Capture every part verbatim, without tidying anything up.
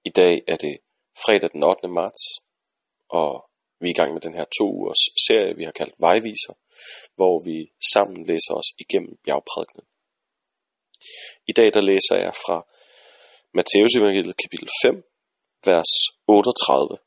I dag er det fredag den ottende marts, og vi er i gang med den her to ugers serie, vi har kaldt Vejviser, hvor vi sammen læser os igennem bjergprædikenen. I dag der læser jeg fra Matteus evangeliet kapitel fem, vers otteogtredive.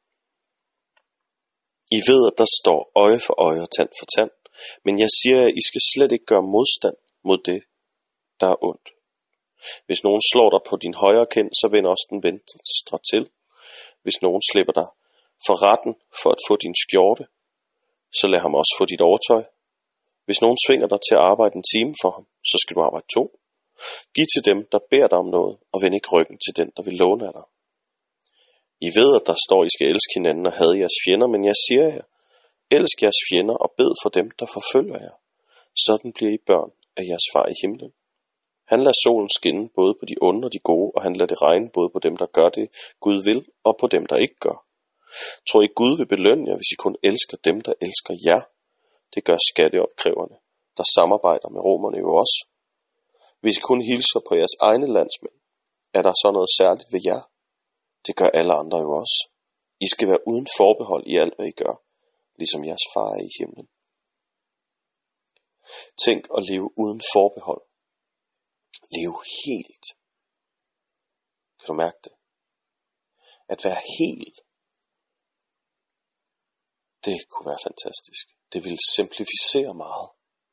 I ved, at der står øje for øje og tand for tand, men jeg siger jer, I skal slet ikke gøre modstand mod det, der er ondt. Hvis nogen slår dig på din højre kind, så vend også den venstre til. Hvis nogen slipper dig for retten for at få din skjorte, så lad ham også få dit overtøj. Hvis nogen svinger dig til at arbejde en time for ham, så skal du arbejde to. Giv til dem, der beder dig om noget, og vend ikke ryggen til den, der vil låne af dig. I ved, at der står, I skal elske hinanden og hade jeres fjender, men jeg siger jer, elsk jeres fjender og bed for dem, der forfølger jer. Sådan bliver I børn af jeres far i himlen. Han lader solen skinne både på de onde og de gode, og han lader det regne både på dem, der gør det, Gud vil, og på dem, der ikke gør. Tror I, Gud vil belønne jer, hvis I kun elsker dem, der elsker jer? Det gør skatteopkræverne, der samarbejder med romerne jo også. Hvis I kun hilser på jeres egne landsmænd, er der så noget særligt ved jer? Det gør alle andre jo også. I skal være uden forbehold i alt, hvad I gør, ligesom jeres far er i himlen. Tænk at leve uden forbehold. Leve helt. Kan du mærke det? At være hel, det kunne være fantastisk. Det ville simplificere meget.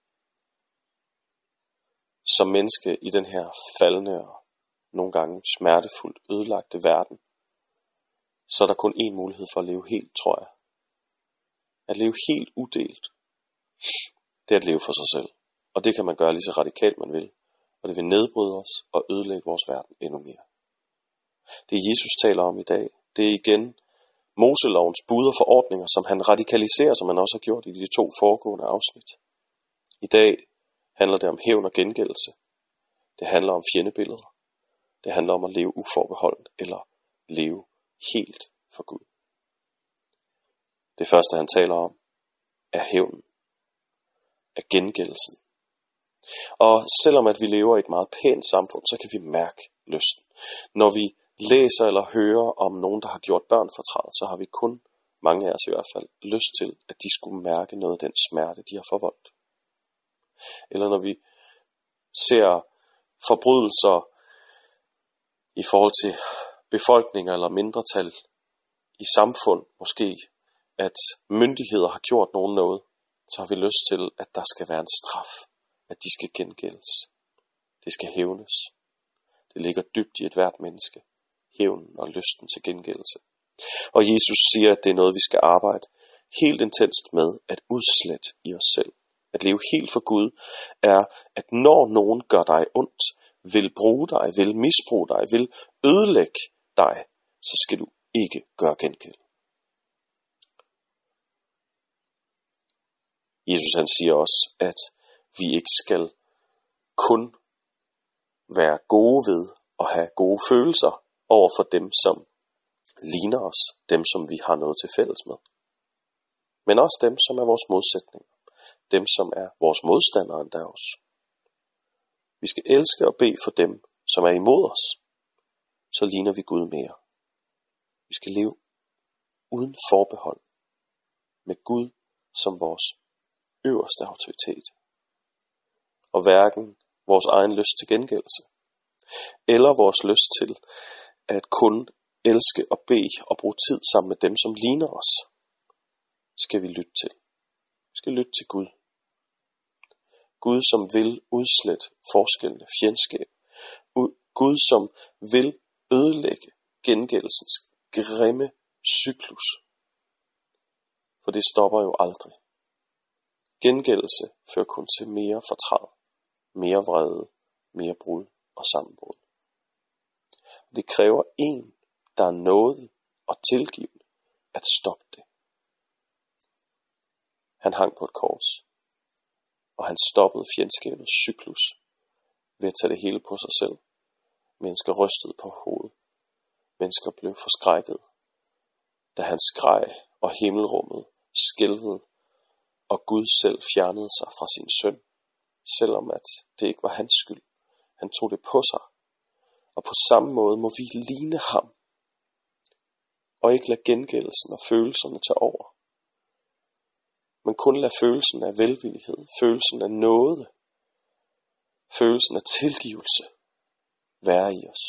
Som menneske i den her faldende og nogle gange smertefuldt ødelagte verden, så er der kun én mulighed for at leve helt, tror jeg. At leve helt udelt, det er at leve for sig selv. Og det kan man gøre lige så radikalt man vil. Og det vil nedbryde os og ødelægge vores verden endnu mere. Det Jesus taler om i dag, det er igen Moselovens bud og forordninger, som han radikaliserer, som han også har gjort i de to foregående afsnit. I dag handler det om hævn og gengældelse. Det handler om fjendebilleder. Det handler om at leve uforbeholdent eller leve helt for Gud. Det første han taler om er hævnen, er gengældelsen. Og selvom at vi lever i et meget pænt samfund, så kan vi mærke lysten. Når vi læser eller hører om nogen, der har gjort børnfortræd, så har vi kun, mange af os i hvert fald, lyst til, at de skulle mærke noget af den smerte, de har forvoldt. Eller når vi ser forbrydelser i forhold til befolkninger eller mindretal i samfund, måske at myndigheder har gjort nogen noget, så har vi lyst til, at der skal være en straf. At de skal gengældes. Det skal hævnes. Det ligger dybt i et hvert menneske. Hævnen og lysten til gengældelse. Og Jesus siger, at det er noget, vi skal arbejde helt intenst med at udslette i os selv. At leve helt for Gud er, at når nogen gør dig ondt, vil bruge dig, vil misbruge dig, vil ødelægge dig, så skal du ikke gøre gengæld. Jesus han siger også, at vi ikke skal kun være gode ved at have gode følelser over for dem, som ligner os, dem som vi har noget til fælles med. Men også dem, som er vores modsætninger, dem som er vores modstandere endda også. Vi skal elske og bede for dem, som er imod os, så ligner vi Gud mere. Vi skal leve uden forbehold, med Gud som vores øverste autoritet. Og hverken vores egen lyst til gengældelse, eller vores lyst til at kun elske og bede og bruge tid sammen med dem, som ligner os, skal vi lytte til. Vi skal lytte til Gud. Gud, som vil udslette forskellene, fjendskab. Gud, som vil ødelægge gengældelsens grimme cyklus. For det stopper jo aldrig. Gengældelse fører kun til mere fortræd, mere vrede, mere brud og sammenbrud. Det kræver en, der er nådig og tilgivende, at stoppe det. Han hang på et kors, og han stoppede fjendskabets cyklus ved at tage det hele på sig selv. Mennesker rystede på hovedet. Mennesker blev forskrækket, da han skreg, og himmelrummet skælvede, og Gud selv fjernede sig fra sin søn, selvom at det ikke var hans skyld. Han tog det på sig, og på samme måde må vi ligne ham, og ikke lade gengældelsen og følelserne tage over. Men kun lade følelsen af velvillighed, følelsen af nåde, følelsen af tilgivelse være i os.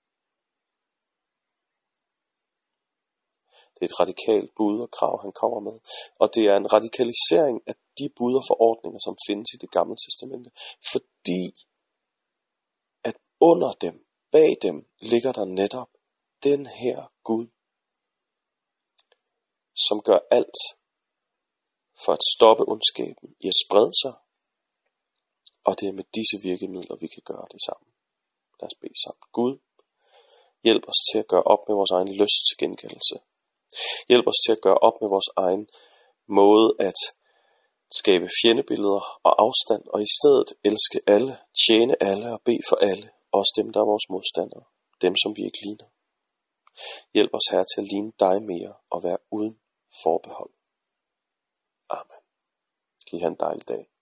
Det er et radikalt bud og krav, han kommer med. Og det er en radikalisering af de bud og forordninger, som findes i det gamle testamente. Fordi at under dem, bag dem, ligger der netop den her Gud, som gør alt for at stoppe ondskaben i at sprede sig. Og det er med disse virkemidler, vi kan gøre det sammen. Lad os bede sammen. Gud, hjælp os til at gøre op med vores egen lyst til gengældelse. Hjælp os til at gøre op med vores egen måde at skabe fjendebilleder og afstand, og i stedet elske alle, tjene alle og bede for alle, også dem, der er vores modstandere, dem som vi ikke ligner. Hjælp os, Herre, til at ligne dig mere og være uden forbehold. Amen. Giv han en dejlig dag.